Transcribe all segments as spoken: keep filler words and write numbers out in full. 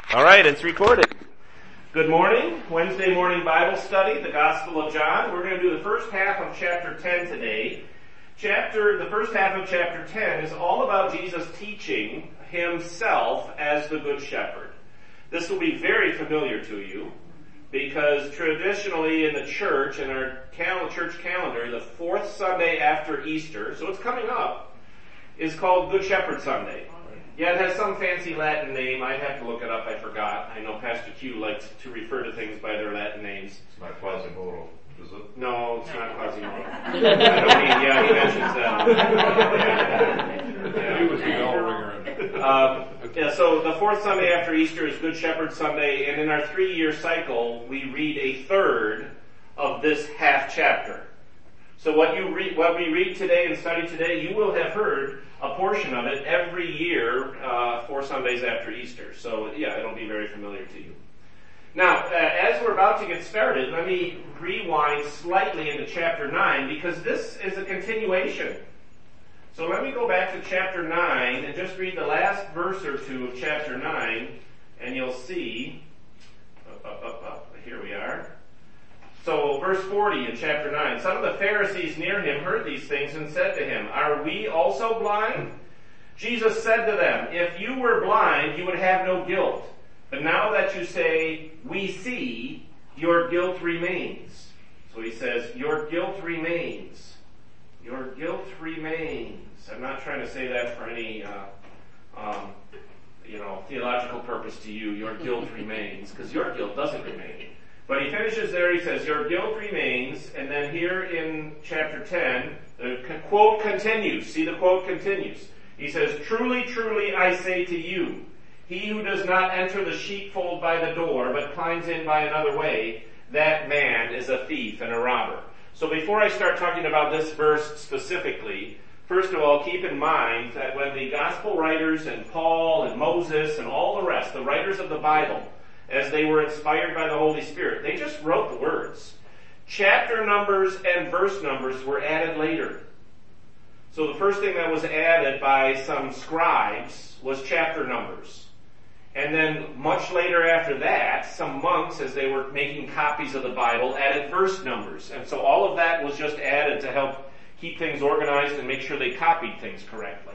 All right, it's recorded. Good morning. Wednesday morning Bible study, the Gospel of John. We're going to do the first half of chapter ten today. Chapter, the first half of chapter ten is all about Jesus teaching himself as the Good Shepherd. This will be very familiar to you because traditionally in the church, in our cal- church calendar, the fourth Sunday after Easter, so it's coming up, is called Good Shepherd Sunday. Yeah, it has some fancy Latin name. I'd have to look it up. I forgot. I know Pastor Q likes to refer to things by their Latin names. It's not Quasimodo, is it? No, it's not Quasimodo. I don't mean, yeah, he mentions that. Yeah. He was the bell ringer. Uh, yeah, so the fourth Sunday after Easter is Good Shepherd Sunday, and in our three-year cycle, we read a third of this half chapter. So what you read, what we read today and study today, you will have heard a portion of it every year, uh, four Sundays after Easter. So yeah, it'll be very familiar to you. Now, uh, as we're about to get started, let me rewind slightly into chapter nine, because this is a continuation. So let me go back to chapter nine and just read the last verse or two of chapter nine, and you'll see, up, up, up, up, here we are. So verse forty in chapter nine, some of the Pharisees near him heard these things and said to him, "Are we also blind?" Jesus said to them, "If you were blind, you would have no guilt. But now that you say, 'We see,' your guilt remains." So he says, your guilt remains. Your guilt remains. I'm not trying to say that for any, uh, um, you know, theological purpose to you. Your guilt remains, because your guilt doesn't remain. But he finishes there, he says, your guilt remains, and then here in chapter ten, the quote continues. See, the quote continues. He says, "Truly, truly, I say to you, he who does not enter the sheepfold by the door, but climbs in by another way, that man is a thief and a robber." So before I start talking about this verse specifically, first of all, keep in mind that when the gospel writers and Paul and Moses and all the rest, the writers of the Bible, as they were inspired by the Holy Spirit, they just wrote the words. Chapter numbers and verse numbers were added later. So the first thing that was added by some scribes was chapter numbers. And then much later after that, some monks, as they were making copies of the Bible, added verse numbers. And so all of that was just added to help keep things organized and make sure they copied things correctly.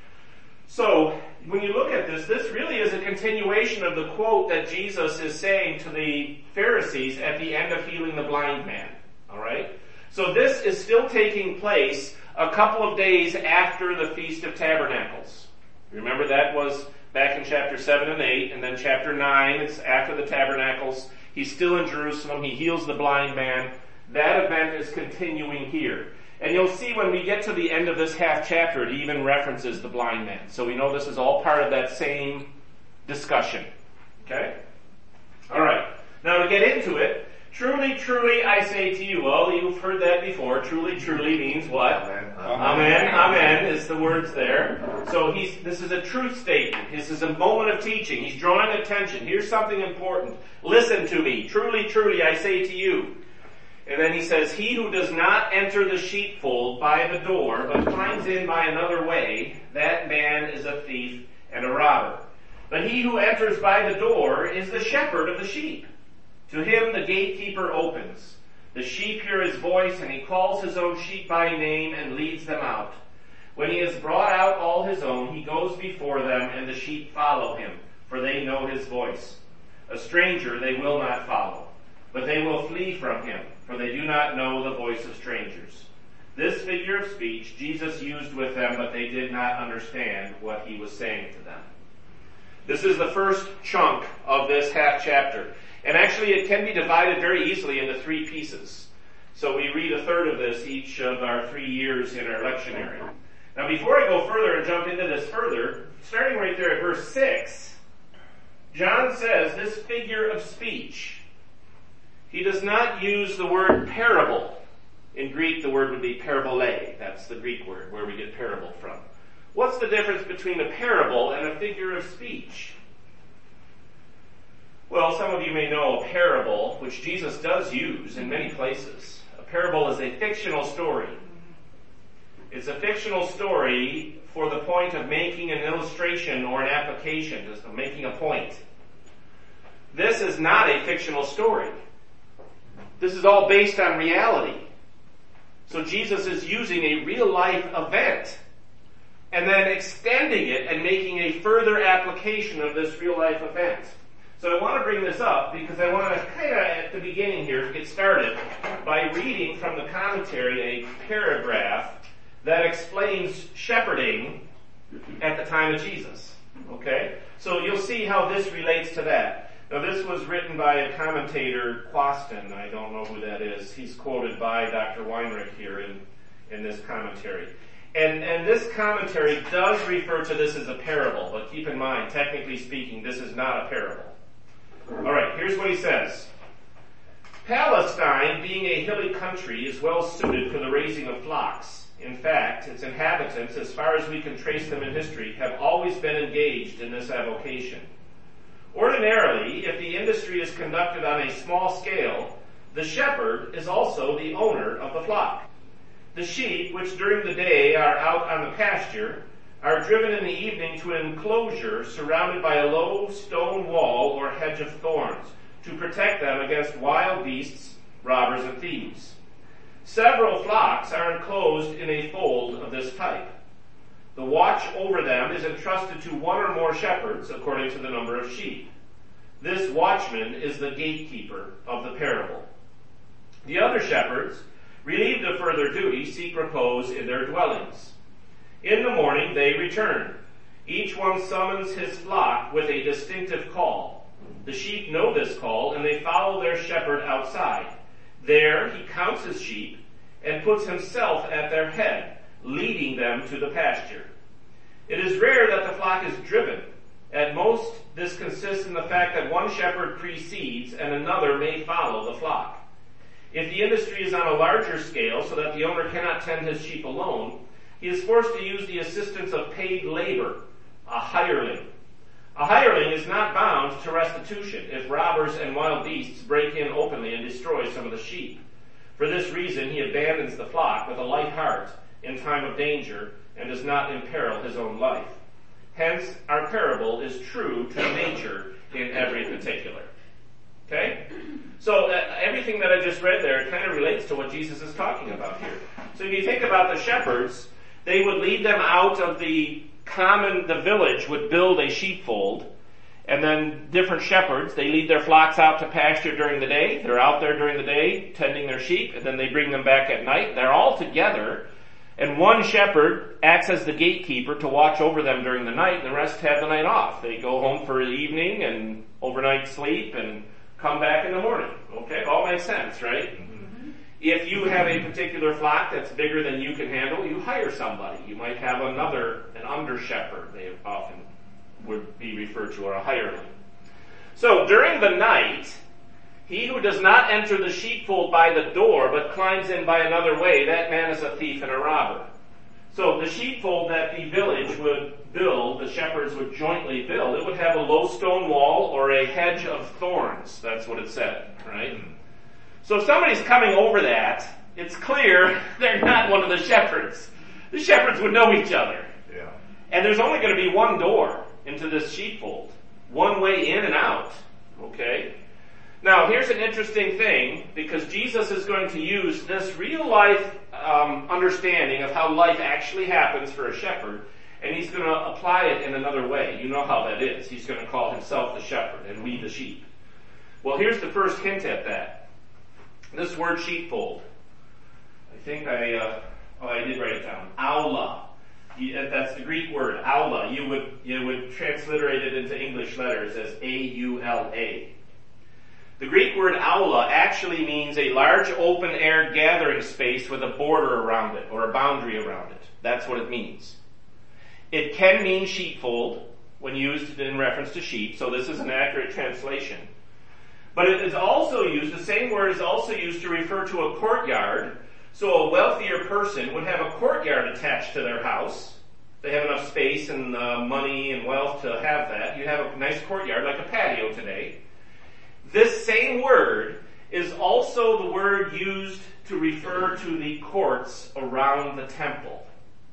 So, when you look at this, this really is a continuation of the quote that Jesus is saying to the Pharisees at the end of healing the blind man. Alright? So this is still taking place a couple of days after the Feast of Tabernacles. Remember that was back in chapter seven and eight, and then chapter nine, it's after the Tabernacles. He's still in Jerusalem, he heals the blind man. That event is continuing here. And you'll see when we get to the end of this half chapter, it even references the blind man. So we know this is all part of that same discussion. Okay? Alright. Now to get into it, truly, truly, I say to you. Well, you've heard that before. Truly, truly means what? Amen. Amen. Amen is the words there. So he's, this is a truth statement. This is a moment of teaching. He's drawing attention. Here's something important. Listen to me. Truly, truly, I say to you. And then he says, he who does not enter the sheepfold by the door, but climbs in by another way, that man is a thief and a robber. But he who enters by the door is the shepherd of the sheep. To him the gatekeeper opens. The sheep hear his voice, and he calls his own sheep by name and leads them out. When he has brought out all his own, he goes before them, and the sheep follow him, for they know his voice. A stranger they will not follow, but they will flee from him, for they do not know the voice of strangers. This figure of speech Jesus used with them, but they did not understand what he was saying to them. This is the first chunk of this half chapter. And actually it can be divided very easily into three pieces. So we read a third of this each of our three years in our lectionary. Now before I go further and jump into this further, starting right there at verse six, John says this figure of speech. He does not use the word parable. In Greek, the word would be parabole. That's the Greek word where we get parable from. What's the difference between a parable and a figure of speech? Well, some of you may know a parable, which Jesus does use in many places. A parable is a fictional story. It's a fictional story for the point of making an illustration or an application, just making a point. this is not a fictional story. This is all based on reality. So Jesus is using a real-life event and then extending it and making a further application of this real-life event. So I want to bring this up because I want to kind of, at the beginning here, get started by reading from the commentary a paragraph that explains shepherding at the time of Jesus. Okay? So you'll see how this relates to that. Now this was written by a commentator, Quaston. I don't know who that is. He's quoted by Doctor Weinrich here in, in this commentary. And, and this commentary does refer to this as a parable, but keep in mind, technically speaking, this is not a parable. Alright, here's what he says. Palestine, being a hilly country, is well suited for the raising of flocks. In fact, its inhabitants, as far as we can trace them in history, have always been engaged in this avocation. Ordinarily, if the industry is conducted on a small scale, the shepherd is also the owner of the flock. The sheep, which during the day are out on the pasture, are driven in the evening to an enclosure surrounded by a low stone wall or hedge of thorns to protect them against wild beasts, robbers, and thieves. Several flocks are enclosed in a fold of this type. The watch over them is entrusted to one or more shepherds according to the number of sheep. This watchman is the gatekeeper of the parable. The other shepherds, relieved of further duty, seek repose in their dwellings. In the morning they return. Each one summons his flock with a distinctive call. The sheep know this call and they follow their shepherd outside. There he counts his sheep and puts himself at their head, leading them to the pasture. It is rare that the flock is driven. At most, this consists in the fact that one shepherd precedes and another may follow the flock. If the industry is on a larger scale so that the owner cannot tend his sheep alone, he is forced to use the assistance of paid labor, a hireling. A hireling is not bound to restitution if robbers and wild beasts break in openly and destroy some of the sheep. For this reason, he abandons the flock with a light heart in time of danger and does not imperil his own life. Hence, our parable is true to nature in every particular. Okay? So uh, everything that I just read there kind of relates to what Jesus is talking about here. So if you think about the shepherds, they would lead them out of the common, the village would build a sheepfold, and then different shepherds, they lead their flocks out to pasture during the day. They're out there during the day tending their sheep, and then they bring them back at night. They're all together, and one shepherd acts as the gatekeeper to watch over them during the night, and the rest have the night off. They go home for the evening and overnight sleep and come back in the morning. Okay, all makes sense, right? Mm-hmm. If you have a particular flock that's bigger than you can handle, you hire somebody. You might have another, an under shepherd, they often would be referred to, or a hireling. So during the night, he who does not enter the sheepfold by the door, but climbs in by another way, that man is a thief and a robber. So the sheepfold that the village would build, the shepherds would jointly build, it would have a low stone wall or a hedge of thorns. That's what it said, right? So if somebody's coming over that, it's clear they're not one of the shepherds. The shepherds would know each other. Yeah. And there's only going to be one door into this sheepfold. One way in and out. Okay? Now, here's an interesting thing, because Jesus is going to use this real-life um, understanding of how life actually happens for a shepherd, and he's going to apply it in another way. You know how that is. He's going to call himself the shepherd and we the sheep. Well, here's the first hint at that. This word sheepfold. I think I, uh, oh, I did write it down. Aula. That's the Greek word, aula. You would, you would transliterate it into English letters as A U L A. The Greek word aula actually means a large open-air gathering space with a border around it, or a boundary around it. That's what it means. It can mean sheepfold when used in reference to sheep, so this is an accurate translation. But it is also used, the same word is also used to refer to a courtyard. So a wealthier person would have a courtyard attached to their house. They have enough space and uh, money and wealth to have that. You have a nice courtyard, like a patio today. This same word is also the word used to refer to the courts around the temple.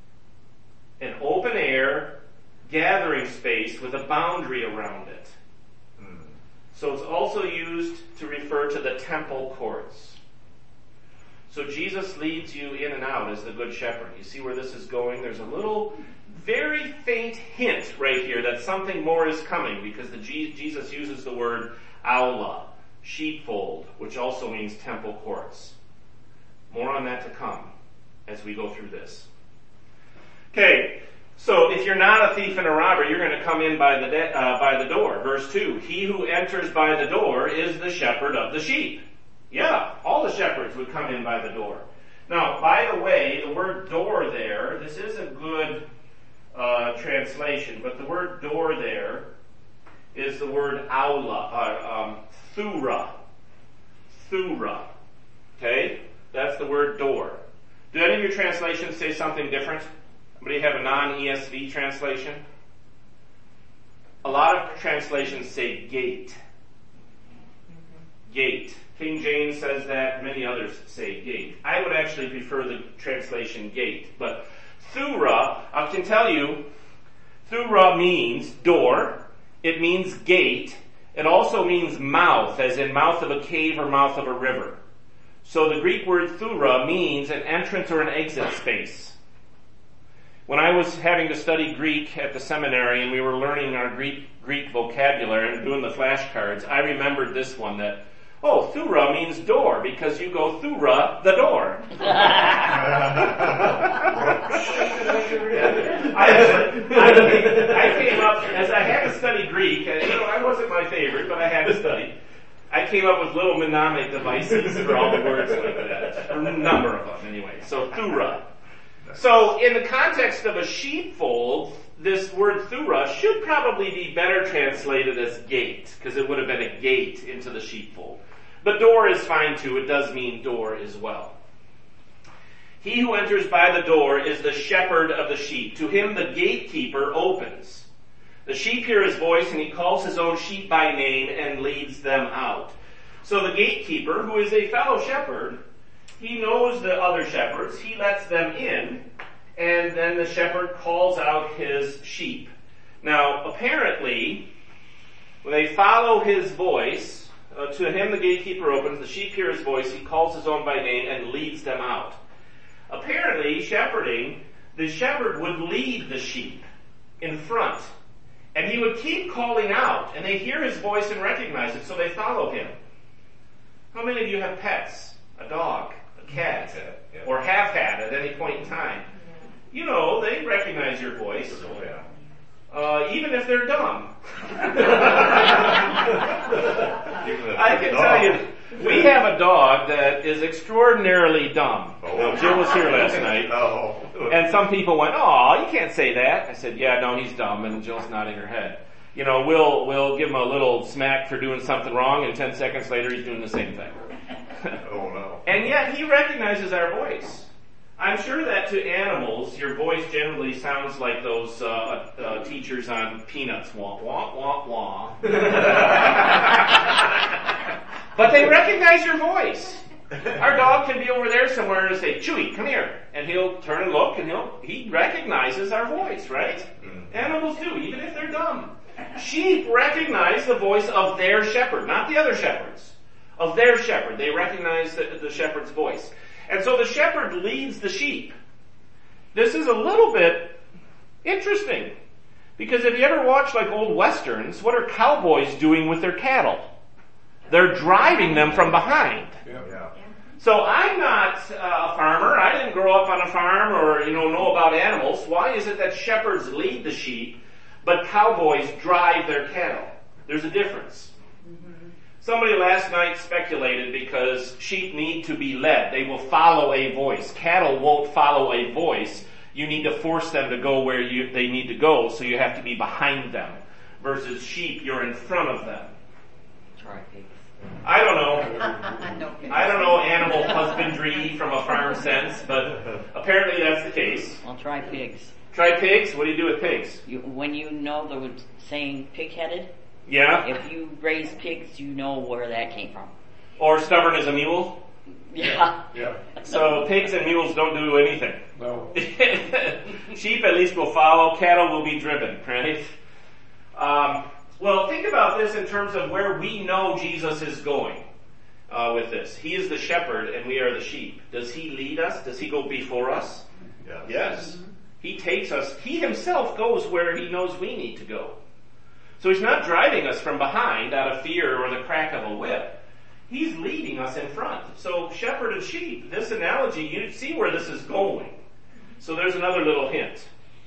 An open air gathering space with a boundary around it. So it's also used to refer to the temple courts. So Jesus leads you in and out as the Good Shepherd. You see where this is going? There's a little, very faint hint right here that something more is coming, because the G- Jesus uses the word aula, sheepfold, which also means temple courts. More on that to come as we go through this. Okay, so if you're not a thief and a robber, you're going to come in by the de- uh, by the door. Verse two, he who enters by the door is the shepherd of the sheep. Yeah, all the shepherds would come in by the door. Now, by the way, the word door there, this is a good uh, translation, but the word door there is the word aula, uh, um, thura. Thura. Okay? That's the word door. Do any of your translations say something different? Anybody have a non-E S V translation? A lot of translations say gate. Gate. King James says that, many others say gate. I would actually prefer the translation gate, but thura, I can tell you, thura means door, it means gate, it also means mouth, as in mouth of a cave or mouth of a river. So the Greek word thura means an entrance or an exit space. When I was having to study Greek at the seminary and we were learning our Greek Greek vocabulary and doing the flashcards, I remembered this one that, oh, thura means door because you go thura the door. I, I, I came up, as I had to study Greek, and, you know, I wasn't my favorite, but I had to study. I came up with little mnemonic devices for all the words like that. A number of them, anyway. So, thura. So, in the context of a sheepfold, this word thura should probably be better translated as gate, because it would have been a gate into the sheepfold. But door is fine too. It does mean door as well. He who enters by the door is the shepherd of the sheep. To him the gatekeeper opens. The sheep hear his voice, and he calls his own sheep by name and leads them out. So the gatekeeper, who is a fellow shepherd, he knows the other shepherds, he lets them in, and then the shepherd calls out his sheep. Now, apparently, when they follow his voice, uh, to him the gatekeeper opens, the sheep hear his voice, he calls his own by name and leads them out. Apparently, shepherding, the shepherd would lead the sheep in front. And he would keep calling out, and they hear his voice and recognize it, so they follow him. How many of you have pets? A dog, a cat, yeah. or have had at any point in time? You know, they recognize your voice. Oh, yeah. Uh, even if they're dumb. Even if I they're can dumb. tell you, we have a dog that is extraordinarily dumb. Oh. Now, Jill was here last night. No. And some people went, "Oh, you can't say that." I said, "Yeah, no, he's dumb," and Jill's nodding her head. You know, we'll we'll give him a little smack for doing something wrong, and ten seconds later he's doing the same thing. Oh no. And yet he recognizes our voice. I'm sure that to animals, your voice generally sounds like those uh, uh, teachers on Peanuts. Wah, wah, wah, wah. But they recognize your voice. Our dog can be over there somewhere and say, "Chewy, come here." And he'll turn and look, and he'll he recognizes our voice, right? Mm-hmm. Animals do, even if they're dumb. Sheep recognize the voice of their shepherd, not the other shepherds. Of their shepherd. They recognize the, the shepherd's voice. And so the shepherd leads the sheep. This is a little bit interesting. Because if you ever watch like old westerns, what are cowboys doing with their cattle? They're driving them from behind. Yeah. Yeah. So I'm not uh, a farmer. I didn't grow up on a farm or, you know, know about animals. Why is it that shepherds lead the sheep, but cowboys drive their cattle? There's a difference. Somebody last night speculated because sheep need to be led. They will follow a voice. Cattle won't follow a voice. You need to force them to go where you, they need to go, so you have to be behind them. Versus sheep, you're in front of them. Try pigs. I don't know. No. I don't know animal husbandry from a farm sense, but apparently that's the case. I'll try pigs. Try pigs? What do you do with pigs? You, when you know the saying pig-headed, Yeah? if you raise pigs, you know where that came from. Or stubborn as a mule? Yeah. Yeah. So pigs and mules don't do anything. No. Sheep at least will follow, cattle will be driven, right? Um, Well, think about this in terms of where we know Jesus is going uh, with this. He is the shepherd and we are the sheep. Does he lead us? Does he go before us? Yes. Yes. He takes us, he himself goes where he knows we need to go. So he's not driving us from behind out of fear or the crack of a whip. He's leading us in front. So shepherd and sheep, this analogy, you see where this is going. So there's another little hint.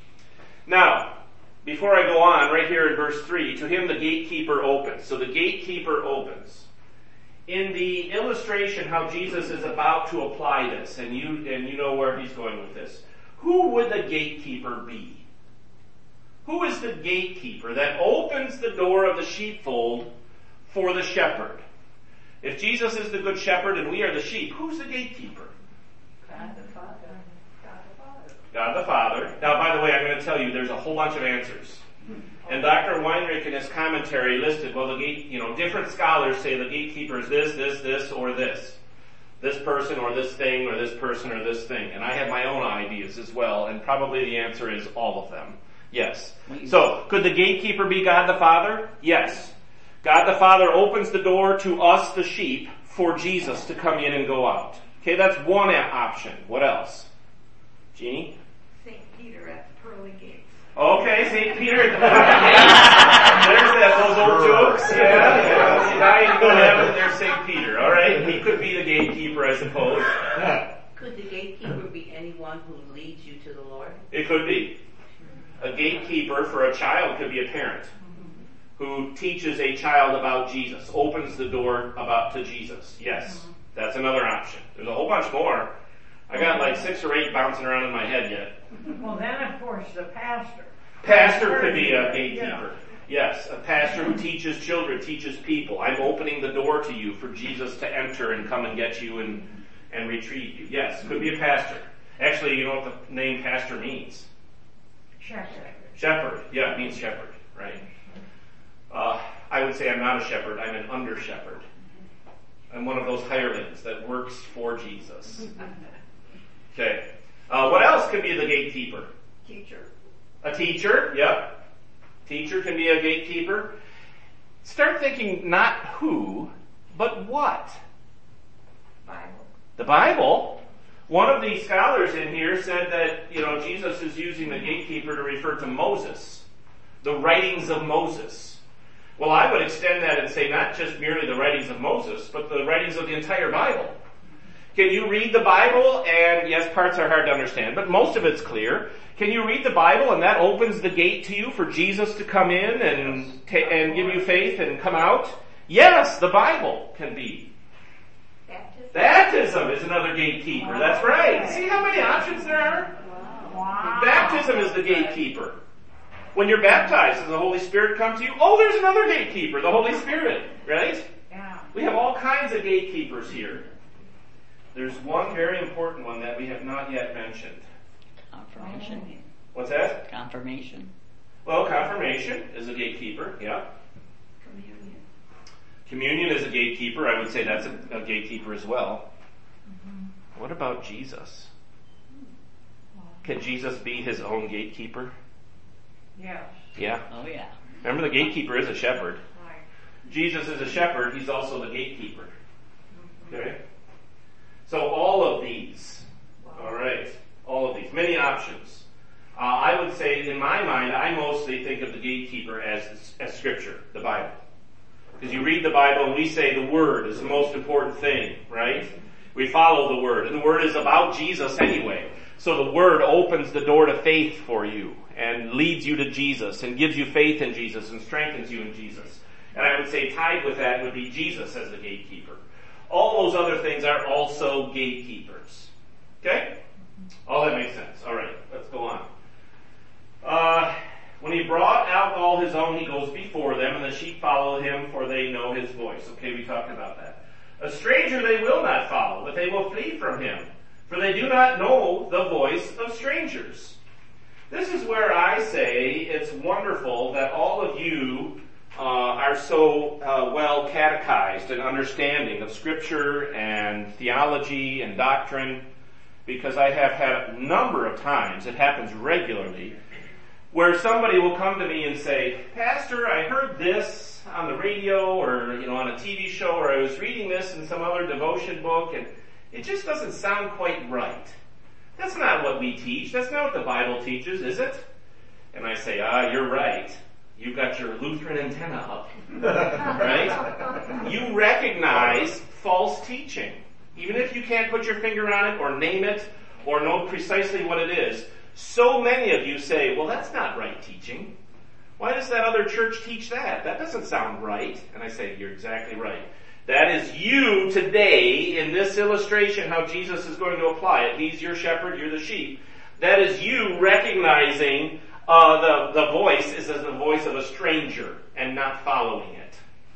Now, before I go on, right here in verse three, to him the gatekeeper opens. So the gatekeeper opens. In the illustration how Jesus is about to apply this, and you and you know where he's going with this, who would the gatekeeper be? Who is the gatekeeper that opens the door of the sheepfold for the shepherd? If Jesus is the good shepherd and we are the sheep, who's the gatekeeper? God the Father. God the Father. God the Father. Now, by the way, I'm going to tell you, there's a whole bunch of answers. And Doctor Weinrich in his commentary listed, well, the gate, you know, different scholars say the gatekeeper is this, this, this, or this. This person or this thing or this person or this thing. And I have my own ideas as well, and probably the answer is all of them. Yes. So, could the gatekeeper be God the Father? Yes. God the Father opens the door to us, the sheep, for Jesus to come in and go out. Okay, that's one option. What else? Jeannie? Saint Peter at the pearly gates. Okay, Saint Peter at the pearly gates. There's that, those old jokes. Yeah, yeah. Now you go to heaven, there's Saint Peter. All right, he could be the gatekeeper, I suppose. Could the gatekeeper be anyone who leads you to the Lord? It could be. A gatekeeper for a child could be a parent who teaches a child about Jesus, opens the door about to Jesus. Yes, that's another option. There's a whole bunch more. I got like six or eight bouncing around in my head yet. Well, then of course the pastor. Pastor could be a gatekeeper. Yes, a pastor who teaches children, teaches people. I'm opening the door to you for Jesus to enter and come and get you and, and retrieve you. Yes, could be a pastor. Actually, you know what the name pastor means? Shepherd. Shepherd. Yeah, it means shepherd, right? Uh, I would say I'm not a shepherd, I'm an under shepherd. I'm one of those hirelings that works for Jesus. Okay. Uh, what else could be the gatekeeper? Teacher. A teacher, yep. Teacher can be a gatekeeper. Start thinking not who, but what? Bible. The Bible. One of the scholars in here said that, you know, Jesus is using the gatekeeper to refer to Moses. The writings of Moses. Well, I would extend that and say not just merely the writings of Moses, but the writings of the entire Bible. Can you read the Bible? And yes, parts are hard to understand, but most of it's clear. Can you read the Bible and that opens the gate to you for Jesus to come in and ta- and give you faith and come out? Yes, the Bible can be. Baptism. Baptism is another gatekeeper. That's right. See how many options there are? Wow. Baptism is the gatekeeper. When you're baptized, does the Holy Spirit come to you? Oh, there's another gatekeeper, the Holy Spirit, right? Yeah. We have all kinds of gatekeepers here. There's one very important one that we have not yet mentioned. Confirmation. What's that? Confirmation. Well, confirmation is a gatekeeper, yeah. Communion. Communion is a gatekeeper. I would say that's a, a gatekeeper as well. Mm-hmm. What about Jesus? Can Jesus be his own gatekeeper? Yes. Yeah. Oh yeah. Remember, the gatekeeper is a shepherd. Right. Jesus is a shepherd. He's also the gatekeeper. Okay? So all of these, all right, all of these, many options. Uh, I would say, in my mind, I mostly think of the gatekeeper as as Scripture, the Bible. Because you read the Bible and we say the Word is the most important thing, right? We follow the Word. And the Word is about Jesus anyway. So the Word opens the door to faith for you and leads you to Jesus and gives you faith in Jesus and strengthens you in Jesus. And I would say tied with that would be Jesus as the gatekeeper. All those other things are also gatekeepers. Okay? All that makes sense. All right, let's go on. Uh, when he brought out all his own, he goes before them, and the sheep follow him, for they know his voice. Okay, we talked about that. A stranger they will not follow, but they will flee from him, for they do not know the voice of strangers. This is where I say it's wonderful that all of you uh, are so uh, well catechized and understanding of Scripture and theology and doctrine, because I have had a number of times, it happens regularly, where somebody will come to me and say, Pastor, I heard this on the radio or, you know, on a T V show, or I was reading this in some other devotion book, and it just doesn't sound quite right. That's not what we teach. That's not what the Bible teaches, is it? And I say, ah, you're right. You've got your Lutheran antenna up. Right? You recognize false teaching. Even if you can't put your finger on it or name it or know precisely what it is, so many of you say, well, that's not right teaching. Why does that other church teach that? That doesn't sound right. And I say, you're exactly right. That is you today in this illustration, how Jesus is going to apply it. He's your shepherd, you're the sheep. That is you recognizing uh, the, the voice is as the voice of a stranger and not following it.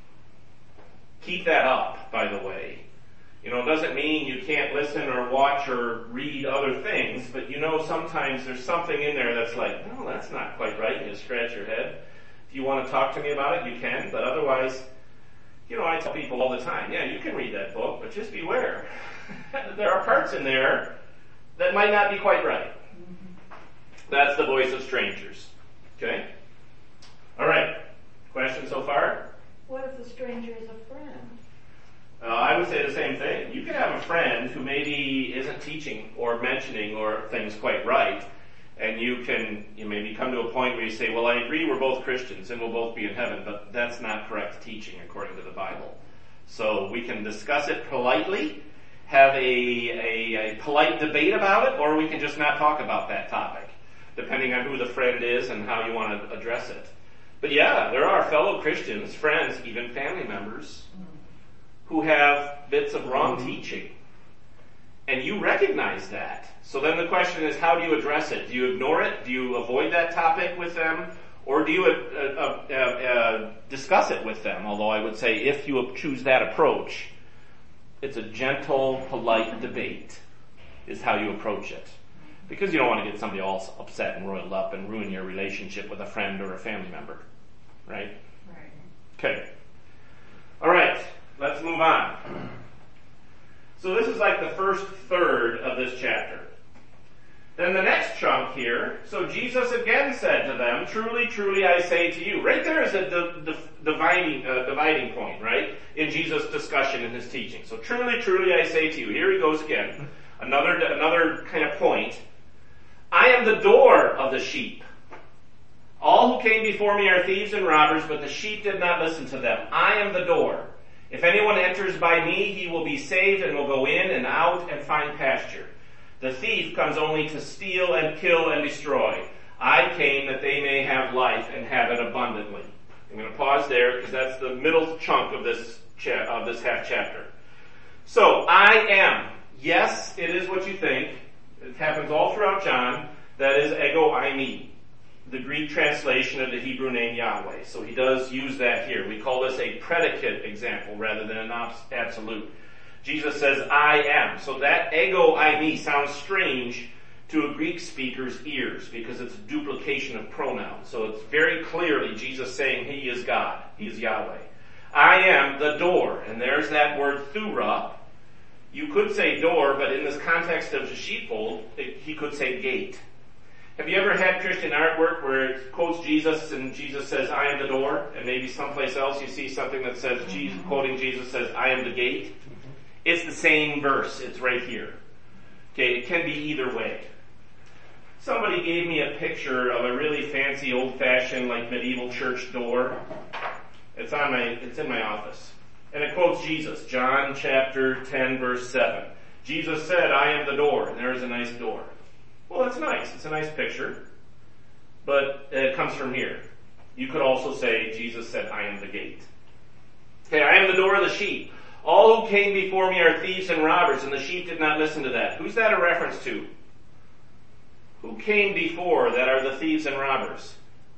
Keep that up, by the way. You know, it doesn't mean you can't listen or watch or read other things, but you know sometimes there's something in there that's like, no, that's not quite right, and you scratch your head. If you want to talk to me about it, you can, but otherwise, you know, I tell people all the time, yeah, you can read that book, but just beware. There are parts in there that might not be quite right. That's the voice of strangers. Okay? Alright. Questions so far? What if the stranger is a friend? Uh, I would say the same thing. You can have a friend who maybe isn't teaching or mentioning or things quite right, and you can you maybe come to a point where you say, well, I agree we're both Christians and we'll both be in heaven, but that's not correct teaching according to the Bible. So we can discuss it politely, have a, a, a polite debate about it, or we can just not talk about that topic, depending on who the friend is and how you want to address it. But yeah, there are fellow Christians, friends, even family members, who have bits of wrong teaching. And you recognize that. So then the question is, how do you address it? Do you ignore it? Do you avoid that topic with them? Or do you uh, uh, uh, uh, discuss it with them? Although I would say if you choose that approach, it's a gentle, polite debate is how you approach it. Because you don't want to get somebody all upset and roiled up and ruin your relationship with a friend or a family member. Right? Right. Okay. All right. Let's move on. So this is like the first third of this chapter. Then the next chunk here, so Jesus again said to them, truly, truly I say to you. Right there is a di- di- dividing, uh, dividing point, right? In Jesus' discussion and his teaching. So truly, truly I say to you. Here he goes again. Another, another kind of point. I am the door of the sheep. All who came before me are thieves and robbers, but the sheep did not listen to them. I am the door. If anyone enters by me, he will be saved and will go in and out and find pasture. The thief comes only to steal and kill and destroy. I came that they may have life and have it abundantly. I'm going to pause there because that's the middle chunk of this cha- of this half chapter. So, I am. Yes, it is what you think. It happens all throughout John. That is ego eimi, the Greek translation of the Hebrew name Yahweh. So he does use that here. We call this a predicate example rather than an absolute. Jesus says, I am. So that ego eimi sounds strange to a Greek speaker's ears because it's a duplication of pronouns. So it's very clearly Jesus saying he is God. He is Yahweh. I am the door. And there's that word thura. You could say door, but in this context of the sheepfold, it, he could say gate. Have you ever had Christian artwork where it quotes Jesus and Jesus says, I am the door, and maybe someplace else you see something that says, Jesus, quoting Jesus says, I am the gate? It's the same verse. It's right here. Okay, it can be either way. Somebody gave me a picture of a really fancy, old-fashioned, like medieval church door. It's on my, it's in my office. And it quotes Jesus, John chapter ten, verse seven. Jesus said, I am the door, and there is a nice door. Well, it's nice. It's a nice picture. But it comes from here. You could also say, Jesus said, I am the gate. Okay, I am the door of the sheep. All who came before me are thieves and robbers, and the sheep did not listen to that. Who's that a reference to? Who came before that are the thieves and robbers?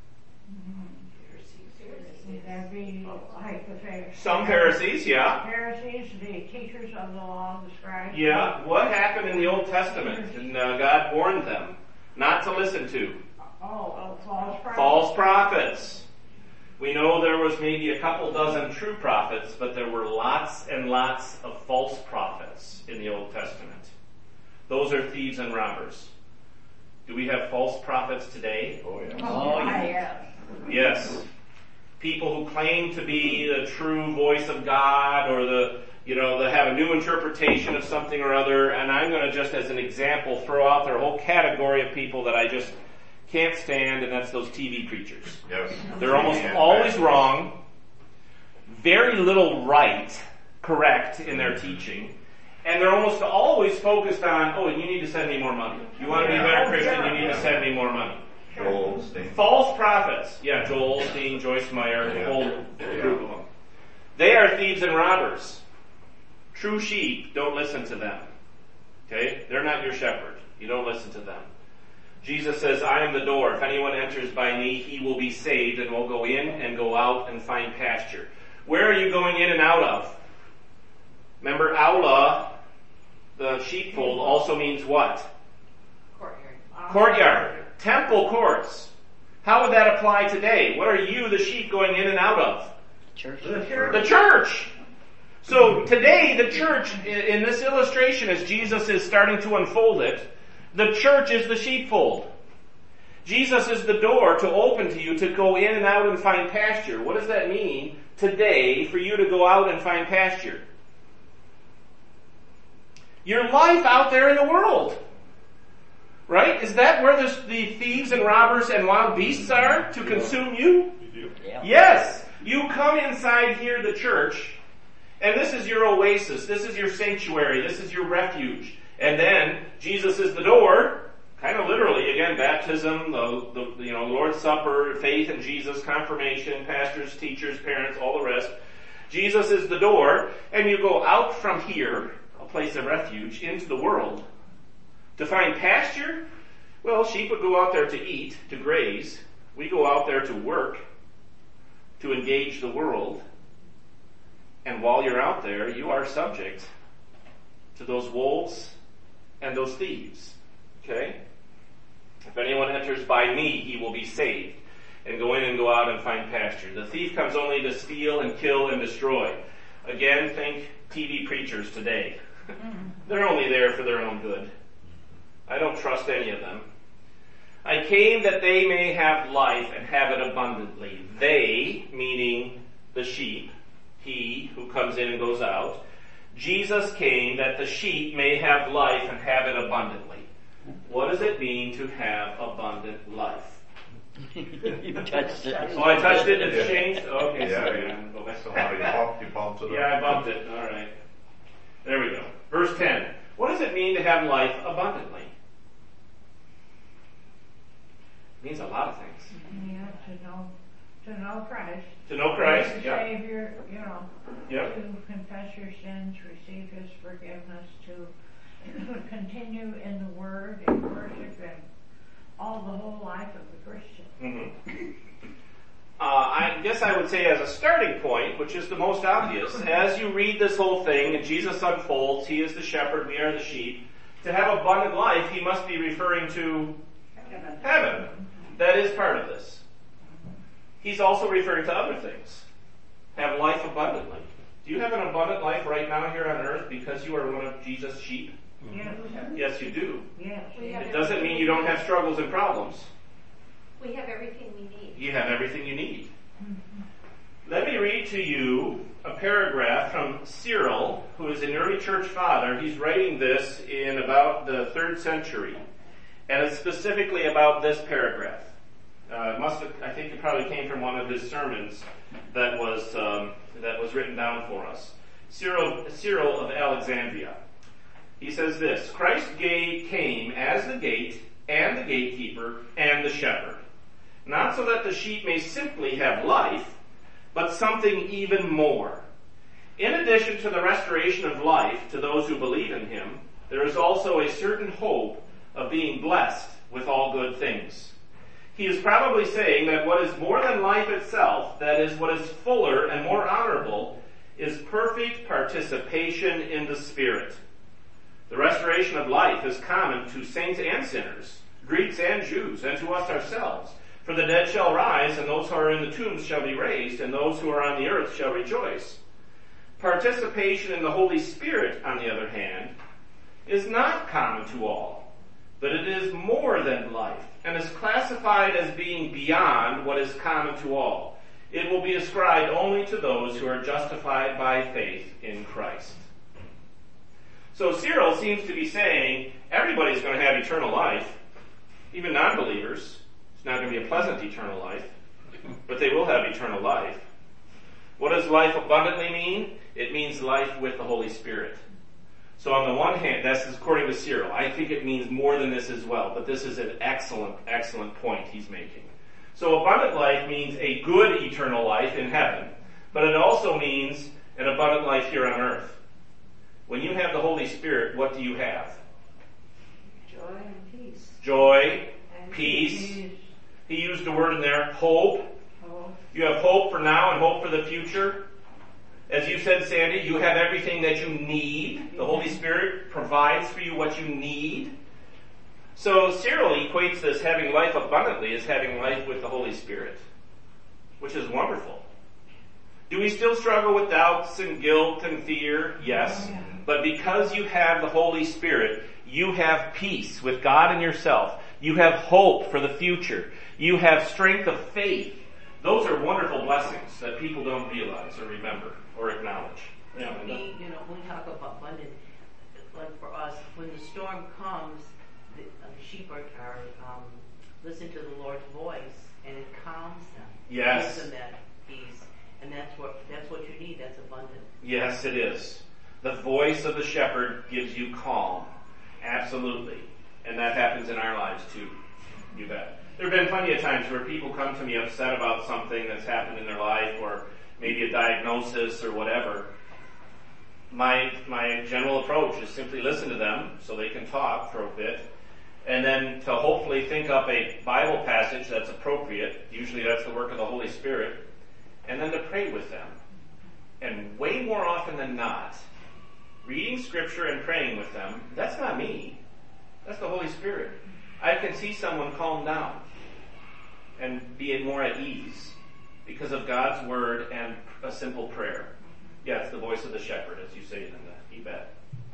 That'd be like the Pharisees. Some Pharisees, yeah. Pharisees, the teachers of the law, the scribes. Yeah, what happened in the Old Testament? And uh, God warned them not to listen to. Oh, oh, false prophets. False prophets. We know there was maybe a couple dozen true prophets, but there were lots and lots of false prophets in the Old Testament. Those are thieves and robbers. Do we have false prophets today? Oh, yeah. Oh, yeah. yes. Yes. People who claim to be the true voice of God, or the, you know, they have a new interpretation of something or other, and I'm going to just as an example throw out their whole category of people that I just can't stand, and that's those T V preachers. Yes. They're almost Yeah. always wrong, very little right, correct in their teaching, and they're almost always focused on, oh, you need to send me more money. You want to be a better Christian, you need to send me more money. Joel Osteen. False prophets. Yeah, Joel Osteen, Joyce Meyer, the Yeah. whole group of them. They are thieves and robbers. True sheep, don't listen to them. Okay? They're not your shepherd. You don't listen to them. Jesus says, I am the door. If anyone enters by me, he will be saved and will go in and go out and find pasture. Where are you going in and out of? Remember, aula, the sheepfold, also means what? Courtyard. Courtyard. Temple courts. How would that apply today? What are you, the sheep, going in and out of? Church. The church. The church. So today, the church, in this illustration, as Jesus is starting to unfold it, the church is the sheepfold. Jesus is the door to open to you to go in and out and find pasture. What does that mean today for you to go out and find pasture? Your life out there in the world. Right? Is that where the, the thieves and robbers and wild beasts are to consume you? Yeah. Yes. You come inside here, the church, and this is your oasis. This is your sanctuary. This is your refuge. And then Jesus is the door, kind of literally, again, baptism, the, the you know Lord's Supper, faith in Jesus, confirmation, pastors, teachers, parents, all the rest. Jesus is the door, and you go out from here, a place of refuge, into the world. To find pasture, well, sheep would go out there to eat, to graze. We go out there to work, to engage the world. And while you're out there, you are subject to those wolves and those thieves. Okay? If anyone enters by me, he will be saved, and go in and go out and find pasture. The thief comes only to steal and kill and destroy. Again, think T V preachers today. They're only there for their own good. I don't trust any of them. I came that they may have life and have it abundantly. They, meaning the sheep, he who comes in and goes out. Jesus came that the sheep may have life and have it abundantly. What does it mean to have abundant life? You touched it. Oh, I touched it and it's changed? Okay, Yeah, sorry. yeah. I'm gonna go back. Somehow you bumped, you bumped it. Yeah, I bumped it. All right. There we go. Verse ten. What does it mean to have life abundantly? It means a lot of things. Yeah, to know, to know Christ. To know Christ, As yeah. Savior, you know. Yep. To confess your sins, receive His forgiveness, to continue in the Word and worship and all the whole life of the Christian. Mm-hmm. Uh, I guess I would say as a starting point, which is the most obvious, as you read this whole thing and Jesus unfolds, He is the shepherd, we are the sheep, to have abundant life, He must be referring to heaven. That is part of this. He's also referring to other things. Have life abundantly. Do you have an abundant life right now here on earth because you are one of Jesus' sheep? Yes. Yes, you do. Yes. We have It doesn't mean you don't have struggles and problems. We have everything we need. You have everything you need. Let me read to you a paragraph from Cyril, who is an early church father. He's writing this in about the third century. And it's specifically about this paragraph. Uh, it must have, I think it probably came from one of his sermons that was um, that was written down for us. Cyril, Cyril of Alexandria. He says this: Christ gave, came as the gate and the gatekeeper and the shepherd, not so that the sheep may simply have life, but something even more. In addition to the restoration of life to those who believe in Him, there is also a certain hope of being blessed with all good things. He is probably saying that what is more than life itself, that is, what is fuller and more honorable, is perfect participation in the Spirit. The restoration of life is common to saints and sinners, Greeks and Jews, and to us ourselves. For the dead shall rise, and those who are in the tombs shall be raised, and those who are on the earth shall rejoice. Participation in the Holy Spirit, on the other hand, is not common to all. but it is more than life, and is classified as being beyond what is common to all. It will be ascribed only to those who are justified by faith in Christ. So Cyril seems to be saying everybody's going to have eternal life, even non-believers. It's not going to be a pleasant eternal life, but they will have eternal life. What does life abundantly mean? It means life with the Holy Spirit. So on the one hand, that's according to Cyril. I think it means more than this as well, but this is an excellent, excellent point he's making. So abundant life means a good eternal life in heaven, but it also means an abundant life here on earth. When you have the Holy Spirit, what do you have? Joy and peace. Joy, And peace. Peace. He used a word in there, hope. Hope. You have hope for now and hope for the future. As you said, Sandy, you have everything that you need. The Holy Spirit provides for you what you need. So Cyril equates this having life abundantly as having life with the Holy Spirit, which is wonderful. Do we still struggle with doubts and guilt and fear? Yes. But because you have the Holy Spirit, you have peace with God and yourself. You have hope for the future. You have strength of faith. Those are wonderful blessings that people don't realize or remember or acknowledge. Yeah, To me, you know, when we talk about abundant, like for us, when the storm comes, the, uh, the sheep are, are um, listen to the Lord's voice, and it calms them. Yes. It gives them that peace, and that's what that's what you need. That's abundant. Yes, it is. The voice of the shepherd gives you calm. Absolutely. And that happens in our lives too. You bet. There have been plenty of times where people come to me upset about something that's happened in their life, or maybe a diagnosis or whatever. My my general approach is simply listen to them so they can talk for a bit, and then to hopefully think up a Bible passage that's appropriate. Usually that's the work of the Holy Spirit. And then to pray with them. And way more often than not, reading Scripture and praying with them, that's not me. That's the Holy Spirit. I can see someone calm down and be more at ease because of God's Word and a simple prayer. Yeah, it's the voice of the shepherd, as you say in the Ebed.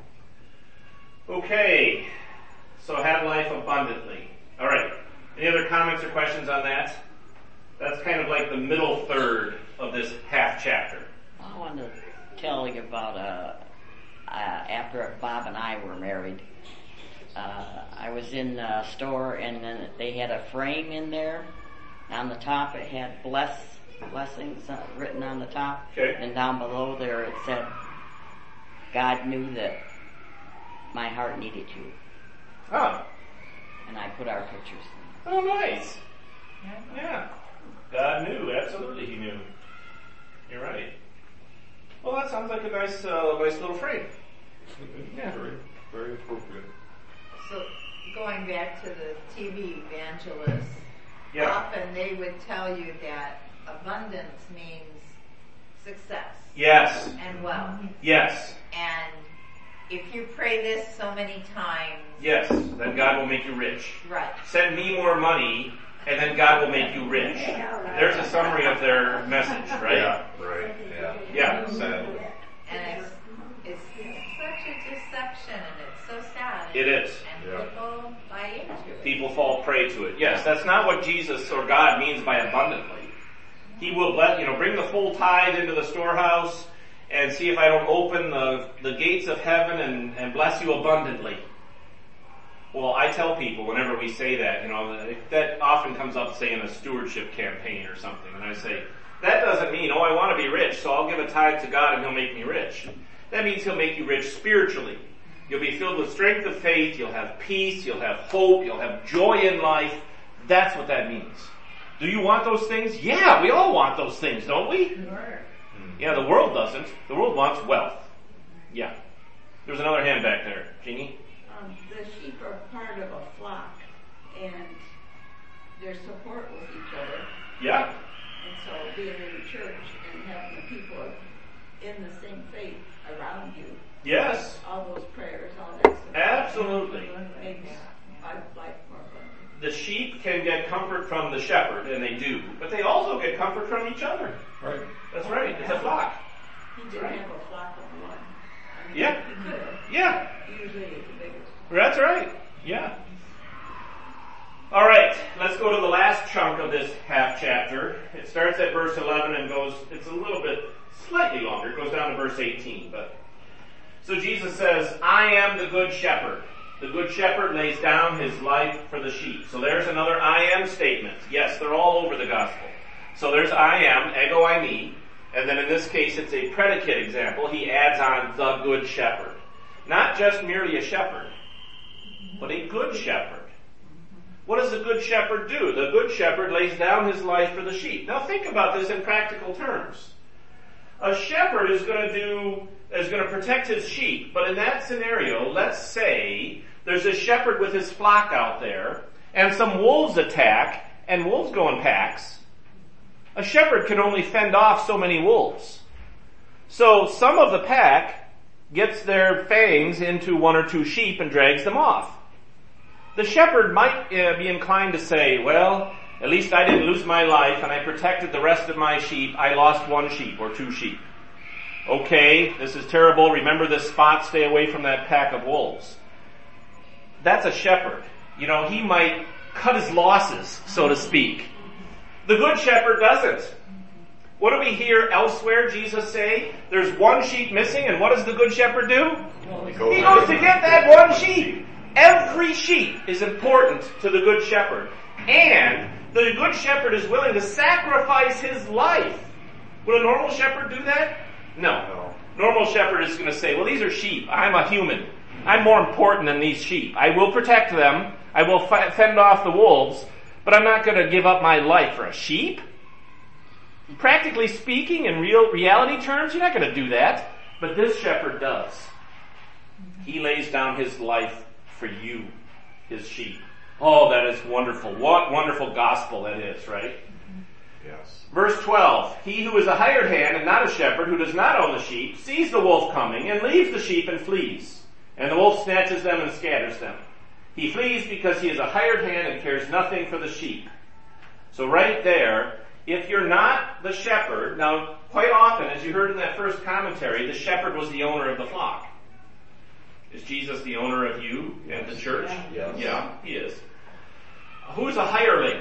Okay, so have life abundantly. All right, any other comments or questions on that? That's kind of like the middle third of this half chapter. I want to tell you about uh, uh, after Bob and I were married. Uh, I was in a store and then they had a frame in there. On the top it had bless blessings uh, written on the top. Okay. And down below there it said, God knew that my heart needed you. Oh, And I put our pictures in. oh nice. Yeah. God knew, absolutely he knew. You're right. Well, that sounds like a nice, uh, nice little frame. Yeah. Very, very appropriate. So going back to the T V evangelists, Yeah. often they would tell you that abundance means success Yes. and wealth. Yes. And if you pray this so many times, Yes. Then God will make you rich. right, Send me more money, and then God will make you rich. There's a summary of their message, right? Yeah, right, yeah. Yeah. Sadly. and it's, it's such a deception and it's so sad. It is. And Yeah. people buy into it. People fall prey to it. Yes, that's not what Jesus or God means by abundantly. He will let, you know, bring the full tithe into the storehouse and see if I don't open the, the gates of heaven and, and bless you abundantly. Well, I tell people whenever we say that, you know, that often comes up, say, in a stewardship campaign or something, and I say, that doesn't mean, oh, I want to be rich, so I'll give a tithe to God and he'll make me rich. That means he'll make you rich spiritually. You'll be filled with strength of faith, you'll have peace, you'll have hope, you'll have joy in life. That's what that means. Do you want those things? Yeah, we all want those things, don't we? Sure. Yeah, the world doesn't. The world wants wealth. Yeah. There's another hand back there. Jeannie? Um, the sheep are part of a flock, and their support with each other. Yeah. And so being in a church and having the people in the same faith around you, Yes. all those prayers, all that stuff, Absolutely. makes my life more fun. The sheep can get comfort from the shepherd, and they do, but they also get comfort from each other. Right. That's right. It's a flock. He didn't Right. have a flock of one. I mean, Yeah. He could have. Yeah. Usually it's the biggest. That's right. Yeah. All right, let's go to the last chunk of this half chapter. It starts at verse eleven and goes, it's a little bit, slightly longer. It goes down to verse eighteen. But so Jesus says, I am the good shepherd. The good shepherd lays down his life for the sheep. So there's another I am statement. Yes, they're all over the gospel. So there's I am, ego eimi. And then in this case, it's a predicate example. He adds on the good shepherd. Not just merely a shepherd, but a good shepherd. What does the good shepherd do? The good shepherd lays down his life for the sheep. Now think about this in practical terms. A shepherd is going to do, is going to protect his sheep, but in that scenario, let's say there's a shepherd with his flock out there, and some wolves attack, and wolves go in packs. A shepherd can only fend off so many wolves. So some of the pack gets their fangs into one or two sheep and drags them off. The shepherd might uh, be inclined to say, well, at least I didn't lose my life and I protected the rest of my sheep. I lost one sheep or two sheep. Okay, this is terrible. Remember this spot. Stay away from that pack of wolves. That's a shepherd. You know, he might cut his losses, so to speak. The good shepherd doesn't. What do we hear elsewhere Jesus say? There's one sheep missing, and what does the good shepherd do? He goes to get that one sheep. Every sheep is important to the good shepherd. And the good shepherd is willing to sacrifice his life. Would a normal shepherd do that? No. Normal shepherd is going to say, well, these are sheep. I'm a human. I'm more important than these sheep. I will protect them. I will f- fend off the wolves. But I'm not going to give up my life for a sheep. Practically speaking, in real reality terms, you're not going to do that. But this shepherd does. He lays down his life for you, his sheep. Oh, that is wonderful. What wonderful gospel that is, right? Yes. Verse twelve, he who is a hired hand and not a shepherd, who does not own the sheep, sees the wolf coming and leaves the sheep and flees. And the wolf snatches them and scatters them. He flees because he is a hired hand and cares nothing for the sheep. So right there, if you're not the shepherd, now quite often, as you heard in that first commentary, the shepherd was the owner of the flock. Is Jesus the owner of you and the church? Yes. Yeah, he is. Who's a hireling?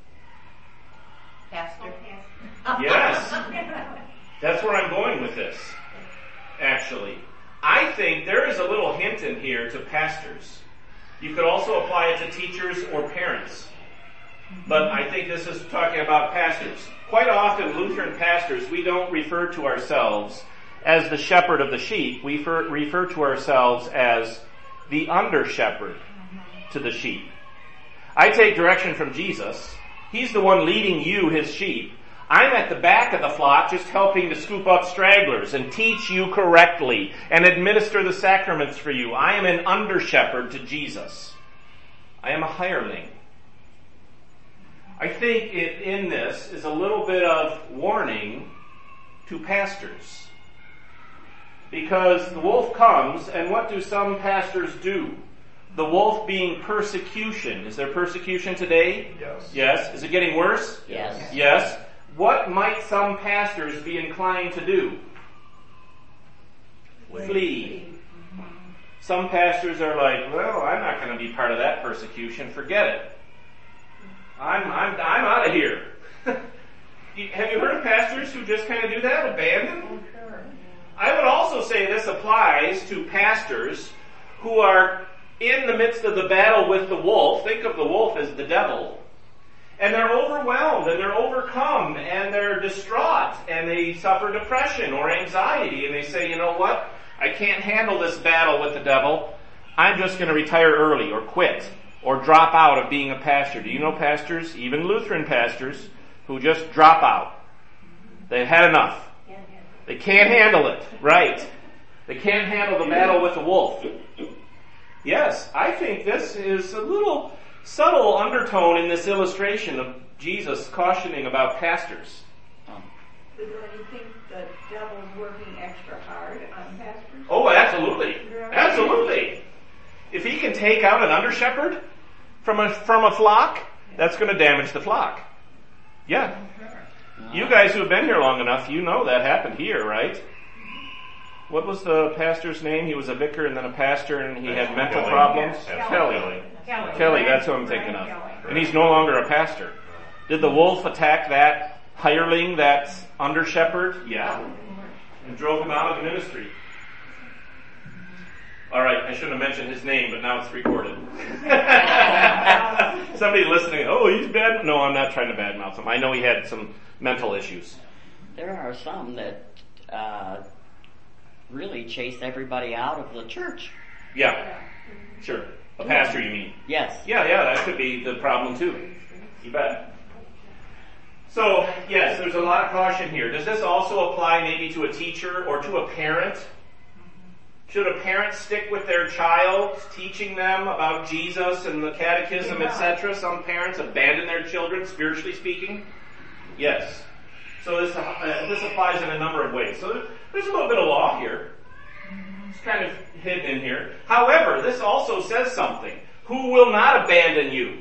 Pastor. Yes. That's where I'm going with this, actually. I think there is a little hint in here to pastors. You could also apply it to teachers or parents. But I think this is talking about pastors. Quite often, Lutheran pastors, we don't refer to ourselves as the shepherd of the sheep. We refer, refer to ourselves as the under-shepherd to the sheep. I take direction from Jesus. He's the one leading you, his sheep. I'm at the back of the flock just helping to scoop up stragglers and teach you correctly and administer the sacraments for you. I am an under-shepherd to Jesus. I am a hireling. I think it, in this is a little bit of warning to pastors. Because the wolf comes, and what do some pastors do? The wolf being persecution. Is there persecution today? Yes. Yes. Is it getting worse? Yes. Yes. What might some pastors be inclined to do? Flee. Flee. Some pastors are like, well, I'm not going to be part of that persecution. Forget it. I'm I'm I'm out of here. Have you heard of pastors who just kind of do that? Abandon? I would also say this applies to pastors who are in the midst of the battle with the wolf. Think of the wolf as the devil. And they're overwhelmed and they're overcome and they're distraught and they suffer depression or anxiety and they say, you know what? I can't handle this battle with the devil. I'm just going to retire early or quit or drop out of being a pastor. Do you know pastors, even Lutheran pastors, who just drop out? They've had enough. They can't handle it. Right. They can't handle the battle with the wolf. Yes, I think this is a little subtle undertone in this illustration of Jesus cautioning about pastors. But do you think the devil's working extra hard on pastors? Oh, absolutely. Absolutely. If he can take out an under-shepherd from a, from a flock, that's going to damage the flock. Yeah. You guys who have been here long enough, you know that happened here, right? what was the pastor's name? He was a vicar and then a pastor, and he had mental Kelly. problems. Yes, Kelly. Kelly. Kelly. Kelly, that's who I'm thinking of. Kelly. And he's no longer a pastor. Did the wolf attack that hireling, that under shepherd? Yeah. And drove him out of the ministry. Alright, I shouldn't have mentioned his name, but now it's recorded. Somebody listening, oh, he's bad. No, I'm not trying to badmouth him. I know he had some mental issues. There are some that uh, really chase everybody out of the church. Yeah, sure. A pastor, you mean? Yes. Yeah, yeah, that could be the problem too. You bet. So, yes, there's a lot of caution here. Does this also apply maybe to a teacher or to a parent? Should a parent stick with their child, teaching them about Jesus and the catechism, et cetera? Some parents abandon their children, spiritually speaking. Yes. So this uh, this applies in a number of ways. So there's a little bit of law here. It's kind of hidden in here. However, this also says something. Who will not abandon you?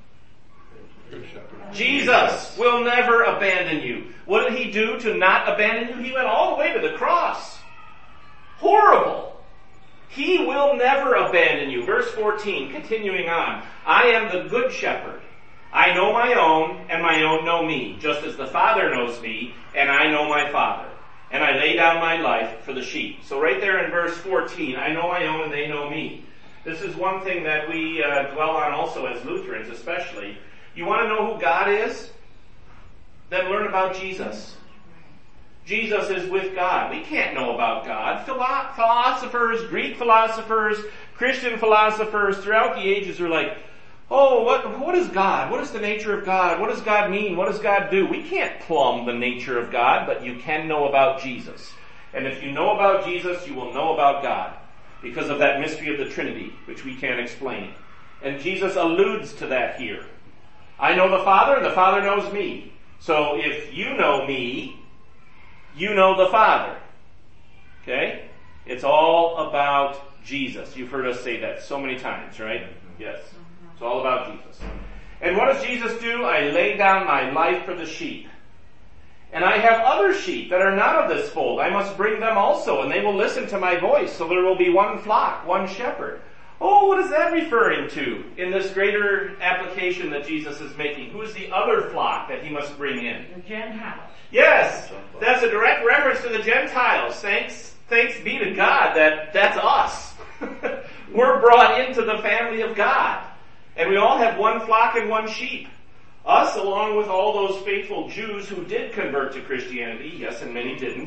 Jesus will never abandon you. What did he do to not abandon you? He went all the way to the cross. Horrible. He will never abandon you. Verse fourteen, continuing on. I am the good shepherd. I know my own, and my own know me, just as the Father knows me, and I know my Father. And I lay down my life for the sheep. So right there in verse fourteen, I know my own and they know me. This is one thing that we uh, dwell on also as Lutherans especially. You want to know who God is? Then learn about Jesus. Jesus is with God. We can't know about God. Philo- philosophers, Greek philosophers, Christian philosophers throughout the ages are like, oh, what, what is God? What is the nature of God? What does God mean? What does God do? We can't plumb the nature of God, but you can know about Jesus. And if you know about Jesus, you will know about God because of that mystery of the Trinity, which we can't explain. And Jesus alludes to that here. I know the Father, and the Father knows me. So if you know me, you know the Father. Okay? It's all about Jesus. You've heard us say that so many times, right? Yes. It's all about Jesus. And what does Jesus do? I lay down my life for the sheep. And I have other sheep that are not of this fold. I must bring them also, and they will listen to my voice. So there will be one flock, one shepherd. Oh, what is that referring to in this greater application that Jesus is making? Who is the other flock that he must bring in? The Gentiles. Yes, that's a direct reference to the Gentiles. Thanks, thanks be to God that that's us. We're brought into the family of God. And we all have one flock and one sheep. Us, along with all those faithful Jews who did convert to Christianity. Yes, and many didn't.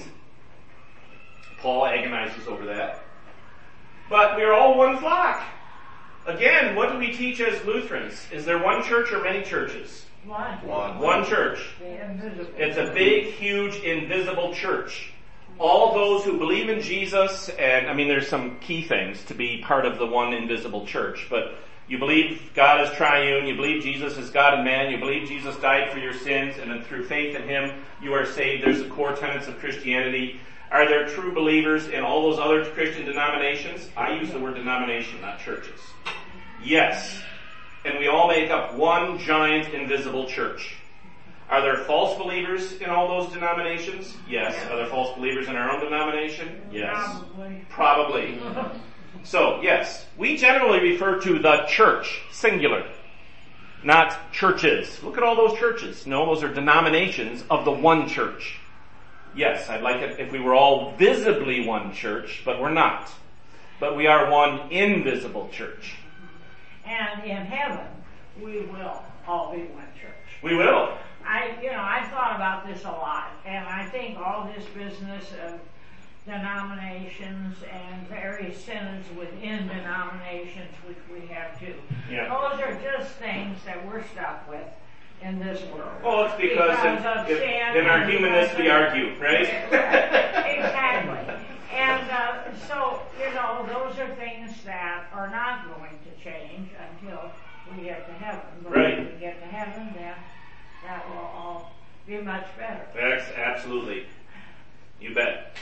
Paul agonizes over that. But we're all one flock. Again, what do we teach as Lutherans? Is there one church or many churches? One. One. One church. The invisible. It's a big, huge, invisible church. All those who believe in Jesus, and I mean there's some key things to be part of the one invisible church, but you believe God is triune, you believe Jesus is God and man, you believe Jesus died for your sins, and then through faith in Him you are saved. There's the core tenets of Christianity. Are there true believers in all those other Christian denominations? I use the word denomination, not churches. Yes. And we all make up one giant invisible church. Are there false believers in all those denominations? Yes. Are there false believers in our own denomination? Yes. Probably. Probably. So, yes, we generally refer to the church, singular, not churches. Look at all those churches. No, those are denominations of the one church. Yes, I'd like it if we were all visibly one church, but we're not. But we are one invisible church. And in heaven, we will all be one church. We will. I, you know, I've thought about this a lot, and I think all this business of denominations and various synods within denominations, which we have too, Yeah. those are just things that we're stuck with in this world. Well, it's because, Because in, of in, sin in our and humanness because we of- argue, right? Exactly. And uh, so, you know, those are things that are not going to change until we get to heaven. But Right. when we get to heaven, then that will all be much better. That's absolutely. You bet.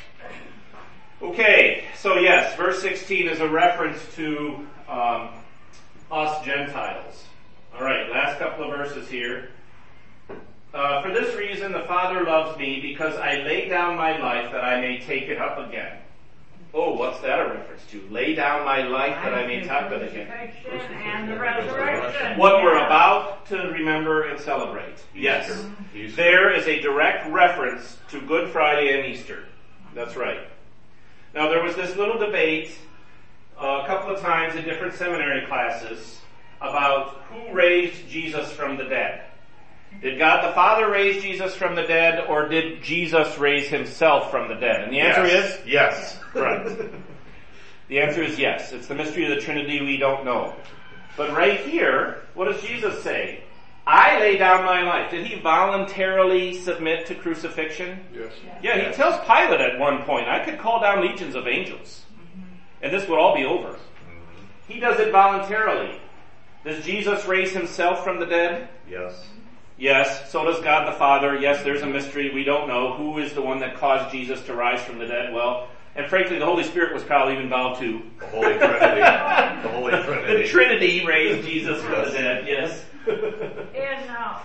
Okay, so yes, verse sixteen is a reference to um, us Gentiles. All right, last couple of verses here. Uh, for this reason the Father loves me, because I lay down my life that I may take it up again. Oh, what's that a reference to? Lay down my life that I may talk with again. Crucifixion and the resurrection. What we're about to remember and celebrate. Yes. Easter. There is a direct reference to Good Friday and Easter. That's right. Now there was this little debate uh, a couple of times in different seminary classes about who raised Jesus from the dead. Did God the Father raise Jesus from the dead, or did Jesus raise himself from the dead? And the answer Yes. is? Yes. Correct. The answer is yes. It's the mystery of the Trinity we don't know. But right here, what does Jesus say? I lay down my life. Did he voluntarily submit to crucifixion? Yes. Yeah, he tells Pilate at one point, I could call down legions of angels, and this would all be over. He does it voluntarily. Does Jesus raise himself from the dead? Yes. Yes, so does God the Father. Yes, there's a mystery. We don't know who is the one that caused Jesus to rise from the dead. Well, and frankly, the Holy Spirit was probably involved too. The Holy Trinity. The Holy Trinity. The Trinity raised Jesus from the dead, yes. In, uh,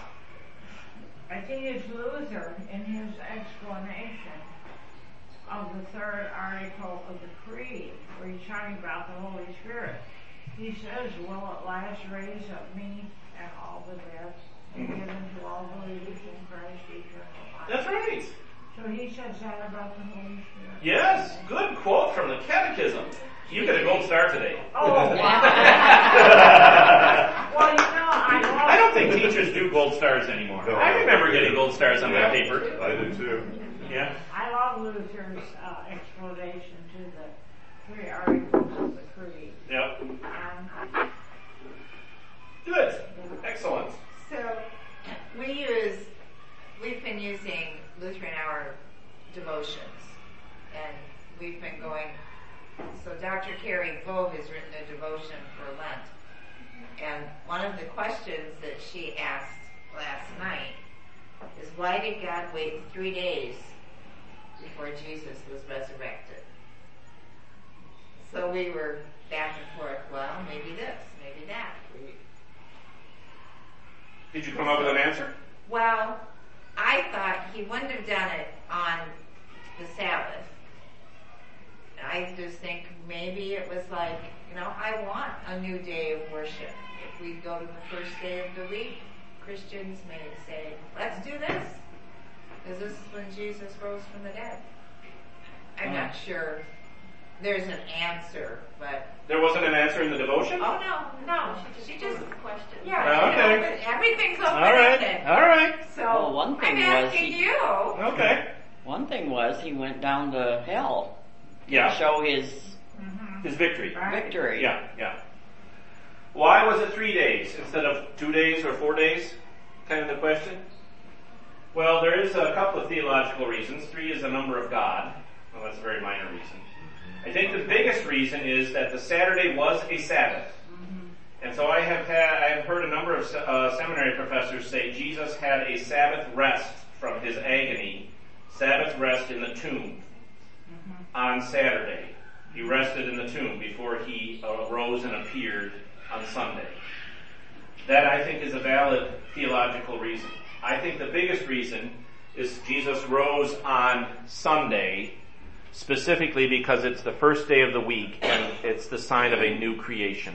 I think it's Luther, in his explanation of the third article of the Creed, where he's talking about the Holy Spirit, he says, will at last raise up me and all the dead, and give unto all believers in Christ eternal life. That's right. So he says that about the Holy Spirit. Yes, good quote from the Catechism. You get a gold star today. Oh, wow. Well, you know, I love I don't think teachers do gold stars anymore. No. I remember getting gold stars on my Yeah, paper. I do too. Yeah. I love Luther's uh, explanation to the three articles of the Creed. Yep. Um, Good. Excellent. So we use, we've been using Lutheran Hour devotions, and we've been going, so Doctor Carrie Vaux has written a devotion for Lent, and one of the questions that she asked last night is, why did God wait three days before Jesus was resurrected? So we were back and forth, well, maybe this, maybe that. We, Did you come up with an answer? Well, I thought he wouldn't have done it on the Sabbath. I just think maybe it was like, you know, I want a new day of worship. If we go to the first day of the week, Christians may say, let's do this, because this is when Jesus rose from the dead. I'm not sure there's an answer, but... There wasn't an answer in the devotion? Oh, no, no. She just... Question. Yeah, Okay. you know, everything's open All right. ended. All right. So, Well, one thing I'm was asking he- you. Okay. One thing was he went down to hell Yeah. to show his His victory. victory. Yeah, yeah. Why was it three days instead of two days or four days? Kind of the question. Well, there is a couple of theological reasons. Three is a number of God. Well, that's a very minor reason. I think the biggest reason is that the Saturday was a Sabbath. And so I have had, I have heard a number of uh, seminary professors say Jesus had a Sabbath rest from his agony, Sabbath rest in the tomb on Saturday. He rested in the tomb before he arose and appeared on Sunday. That, I think, is a valid theological reason. I think the biggest reason is Jesus rose on Sunday, specifically because it's the first day of the week and it's the sign of a new creation.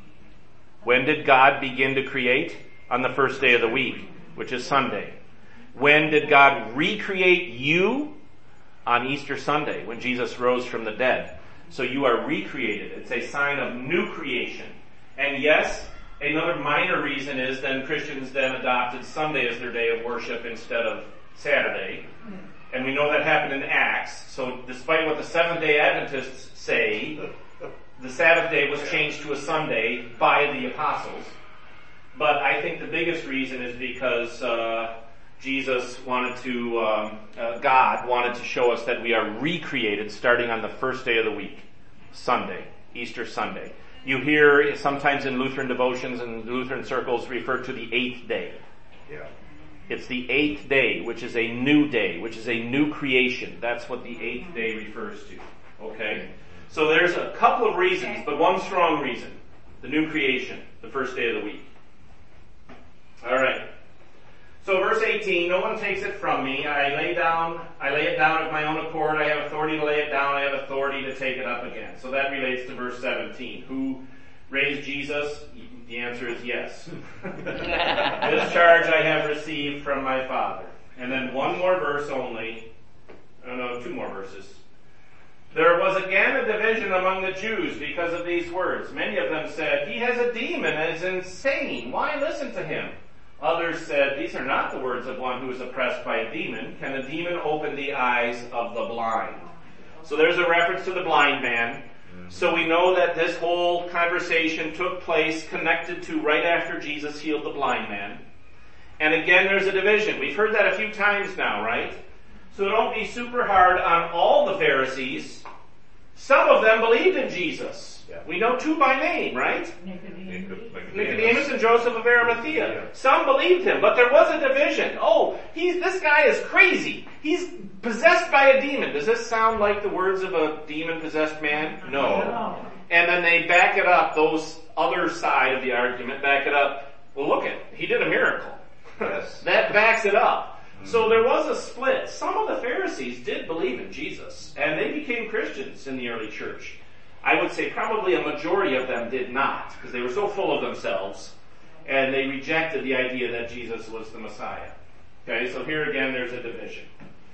When did God begin to create? On the first day of the week, which is Sunday. When did God recreate you? On Easter Sunday, when Jesus rose from the dead. So you are recreated. It's a sign of new creation. And yes, another minor reason is then Christians then adopted Sunday as their day of worship instead of Saturday. And we know that happened in Acts. So despite what the Seventh-day Adventists say, the Sabbath day was changed to a Sunday by the apostles. But I think the biggest reason is because uh, Jesus wanted to, um, uh, God wanted to show us that we are recreated starting on the first day of the week, Sunday, Easter Sunday. You hear sometimes in Lutheran devotions and Lutheran circles referred to the eighth day. Yeah. It's the eighth day, which is a new day, which is a new creation. That's what the eighth day refers to. Okay? So there's a couple of reasons, but one strong reason. The new creation, the first day of the week. Alright. So verse eighteen, no one takes it from me. I lay down, I lay it down of my own accord. I have authority to lay it down. I have authority to take it up again. So that relates to verse seventeen. Who raised Jesus? The answer is yes. This charge I have received from my Father. And then one more verse only. Oh no, two more verses. There was again a division among the Jews because of these words. Many of them said, he has a demon and is insane. Why listen to him? Others said, these are not the words of one who is oppressed by a demon. Can a demon open the eyes of the blind? So there's a reference to the blind man. So we know that this whole conversation took place connected to right after Jesus healed the blind man. And again, there's a division. We've heard that a few times now, right? So don't be super hard on all the Pharisees. Some of them believed in Jesus. Yeah. We know two by name, right? Nicodemus. Nicodemus and Joseph of Arimathea. Yeah. Some believed him, but there was a division. Oh, he's this guy is crazy. He's possessed by a demon. Does this sound like the words of a demon-possessed man? No. No. And then they back it up, those other side of the argument, back it up. Well, look at, he did a miracle. Yes. That backs it up. So there was a split. Some of the Pharisees did believe in Jesus, and they became Christians in the early church. I would say probably a majority of them did not, because they were so full of themselves, and they rejected the idea that Jesus was the Messiah. Okay, so here again there's a division.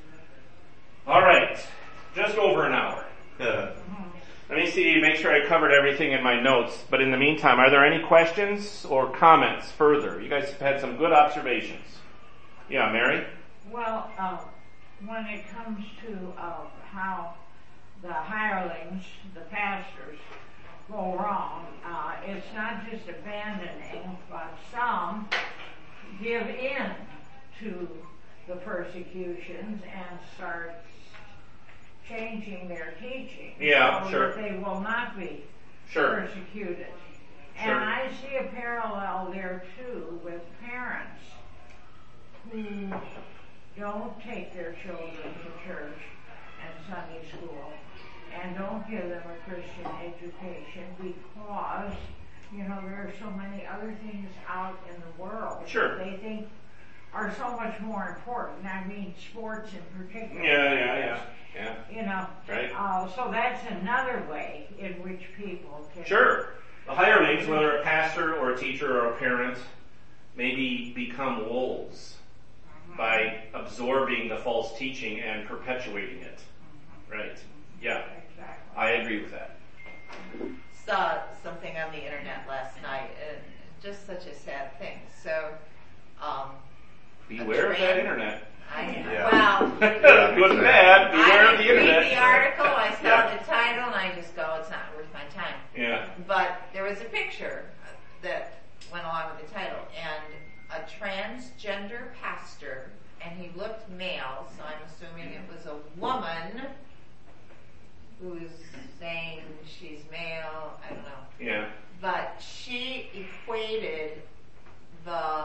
All right, just over an hour. Let me see, make sure I covered everything in my notes, but in the meantime, are there any questions or comments further? You guys have had some good observations. Yeah, Mary? Well, uh, when it comes to uh, how the hirelings, the pastors, go wrong, uh, it's not just abandoning, but some give in to the persecutions and start changing their teaching. Yeah, so sure. that they will not be Sure. persecuted. Sure. And I see a parallel there too with parents who don't take their children to church and Sunday school and don't give them a Christian education because, you know, there are so many other things out in the world Sure. that they think are so much more important. I mean, sports in particular. Yeah, yeah, yeah, yeah. You know, Right. uh, so that's another way in which people can... Sure. The hirelings, whether a pastor or a teacher or a parent, maybe become wolves by absorbing the false teaching and perpetuating it. Right. Yeah. Exactly. I agree with that. Saw something on the internet last night, and just such a sad thing. So, um, Beware of trend- that internet. I Yeah. well, Yeah, Good and bad. Beware I of the didn't internet. read the article. I saw Yeah. the title, and I just go, "It's not worth my time." Yeah. But there was a picture that went along with the title, and a transgender pastor, and he looked male, so I'm assuming it was a woman who's saying she's male. I don't know. Yeah. But she equated the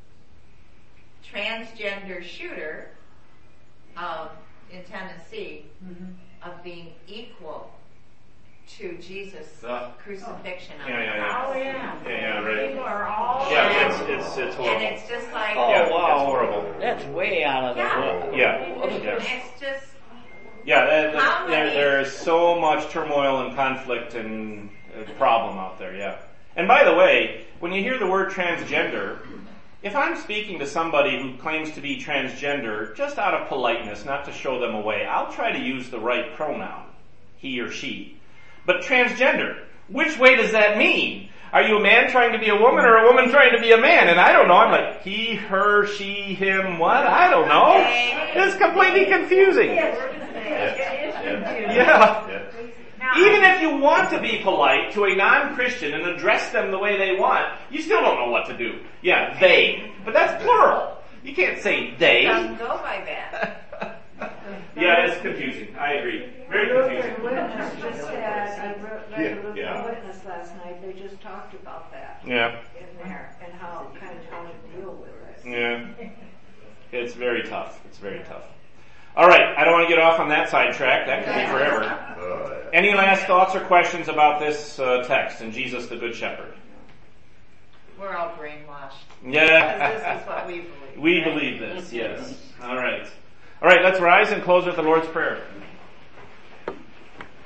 transgender shooter um, in Tennessee Mhm. of being equal to Jesus' Uh, crucifixion on yeah, the yeah, yeah. cross. Oh, yeah. Yeah, yeah, right. People are all... Yeah, it's it's it's horrible. And it's just like, Oh, Yeah, wow. that's horrible. That's way out of the Yeah. book. Yeah. Yeah. it's just, Yeah, that, that- How there, many- there is so much turmoil and conflict and uh, problem out there, yeah. And by the way, when you hear the word transgender, if I'm speaking to somebody who claims to be transgender, just out of politeness, not to show them away, I'll try to use the right pronoun, he or she. But transgender, which way does that mean? Are you a man trying to be a woman or a woman trying to be a man? And I don't know. I'm like, he, her, she, him, what? I don't know. It's completely confusing. It is confusing. Yeah. Yeah. Now, Even if you want to be polite to a non-Christian and address them the way they want, you still don't know what to do. Yeah, they. But that's plural. You can't say they. doesn't go by that. Yeah, it's confusing. I agree. Very confusing. Lutheran Witness just had, I read Yeah, the Lutheran yeah. Witness last night, they just talked about that Yeah. in there and how, kind of how to deal with it. Yeah. It's very tough. It's very tough. All right. I don't want to get off on that sidetrack. That could be forever. Uh, Any last thoughts or questions about this uh, text and Jesus the Good Shepherd? We're all brainwashed. Yeah. Because this is what we believe. We right? believe this, yes. All right. All right, let's rise and close with the Lord's Prayer.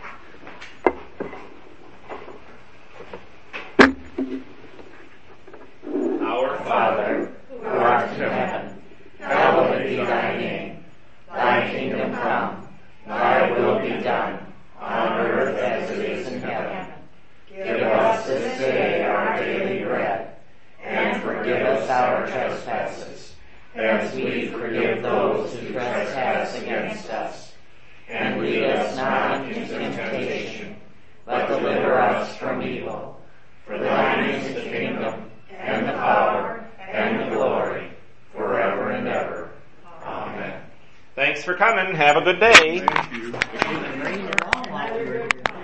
us our trespasses, as we forgive those who trespass against us. And lead us not into temptation, but deliver us from evil. For thine is the kingdom, and the power, and the glory, forever and ever. Amen. Thanks for coming. Have a good day.